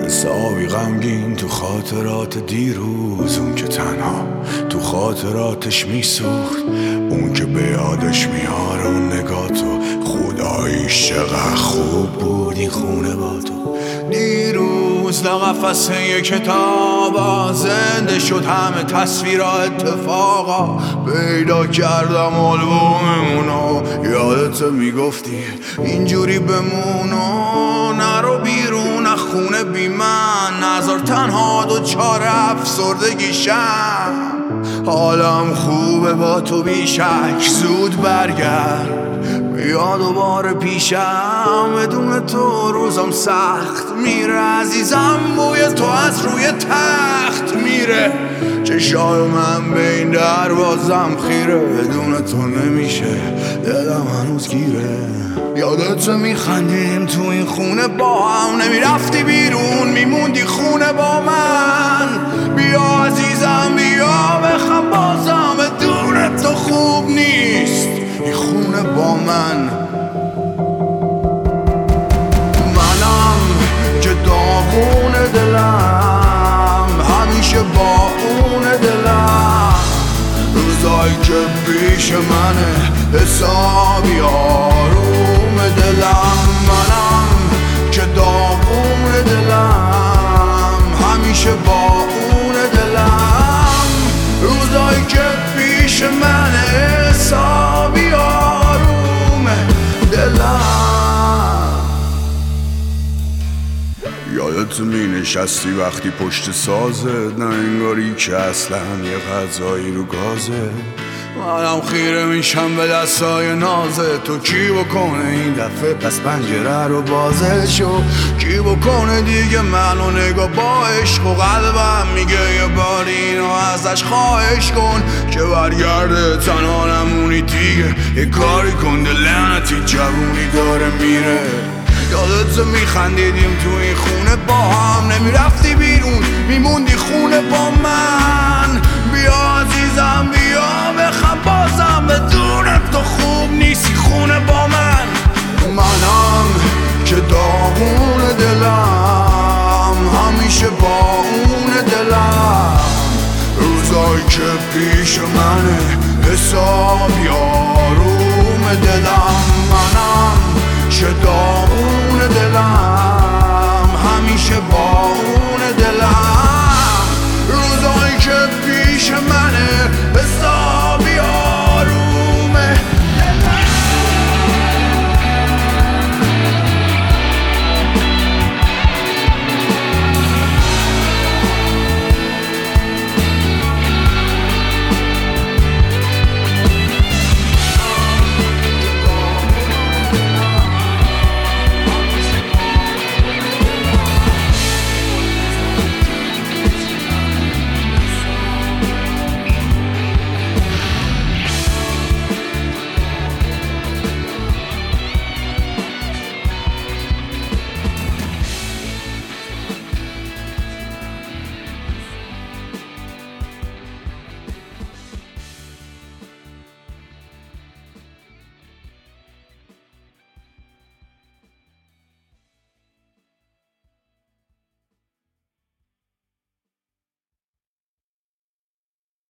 حسابی غمگین تو خاطرات دیروز، اون که تنها تو خاطراتش میسوخت، اون که به یادش میاره اون نگاه تو. خداییش چقدر خوب بود این خونه با تو. دیروز لقفصه یه کتابا زنده شد، همه تصویرها اتفاقا پیدا کردم آلبوممونو. یادت میگفتی اینجوری بمونو، نرو بیرون از خونه بی من، نذار تنها دوچار افسردگیشم. حالم خوبه با تو بیشک، زود برگرد بیا دوباره پیشم. بدون تو روزم سخت میره عزیزم، بوی تو از روی تخت میره. چشای من به این دروازم خیره، بدون تو نمیشه دلم هنوز گیره. یادت میخندیم تو این خونه با هم، نمیرفتی بیرون میموندی خونه با من. بیا عزیزم بیا بخم بازم، بدون تو خوب نیست این خونه با من. منم که داغون دلم، همیشه با اون دلم. روزایی که پیش منه حسابی آروم دلم. منم که داغون دلم، همیشه با اون دلم. روزایی که پیش منه حسابی آروم دلم. یادت می نشستی وقتی پشت سازت، نه انگاری که اصلا یه غذایی رو گازه. منم خیره میشم به دستای نازه تو. کی بکنه این دفعه پس پنجره رو بازه شو؟ کی بکنه دیگه منو نگاه با عشق و قلبم میگه یه بار اینو ازش خواهش کن که برگرده. تنها نمونی دیگه یه کاری کن، لعنتی جوونی داره میره. یادت میخندیدیم تو این خونه با هم، نمیرفتی بیرون میموندی خونه با من. بیا عزیزم بیا بخم بازم، بدون تو خوب نیستی خونه با من. منم که داغون دلم، همیشه با اون دلم. روزایی که پیش منه حسابی